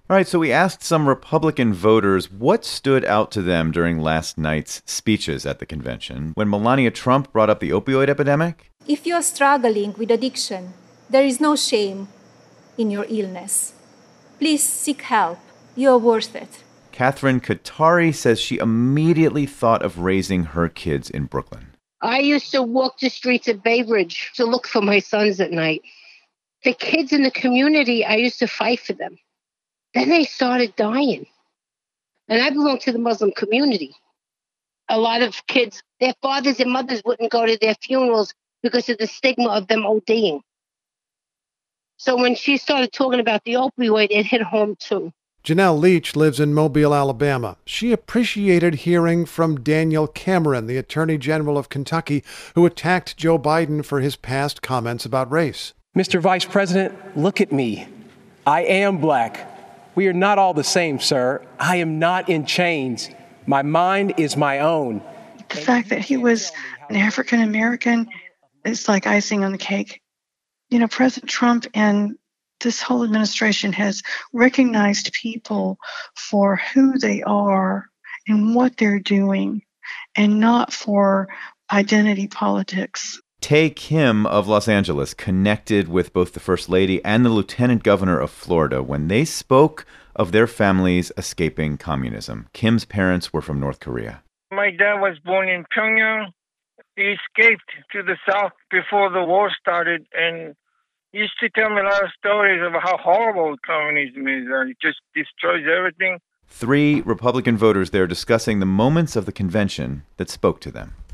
All right, so we asked some Republican voters what stood out to them during last night's speeches at the convention. When Melania Trump brought up the opioid epidemic, if you're struggling with addiction, there is no shame in your illness. Please seek help. You are worth it. Catherine Katari says she immediately thought of raising her kids in Brooklyn. I used to walk the streets of Bay Ridge to look for my sons at night. The kids in the community, I used to fight for them. Then they started dying. And I belong to the Muslim community. A lot of kids, their fathers and mothers wouldn't go to their funerals because of the stigma of them ODing. So when she started talking about the opioid, it hit home too. Janelle Leach lives in Mobile, Alabama. She appreciated hearing from Daniel Cameron, the Attorney General of Kentucky, who attacked Joe Biden for his past comments about race. Mr. Vice President, look at me. I am black. We are not all the same, sir. I am not in chains. My mind is my own. The fact that he was an African American is like icing on the cake. You know, President Trump and this whole administration has recognized people for who they are and what they're doing, and not for identity politics. Tae Kim of Los Angeles connected with both the First Lady and the Lieutenant Governor of Florida when they spoke of their families escaping communism. Kim's parents were from North Korea. My dad was born in Pyongyang. He escaped to the south before the war started, and he used to tell me a lot of stories of how horrible communism is. It just destroys everything. 3 Republican voters there discussing the moments of the convention that spoke to them.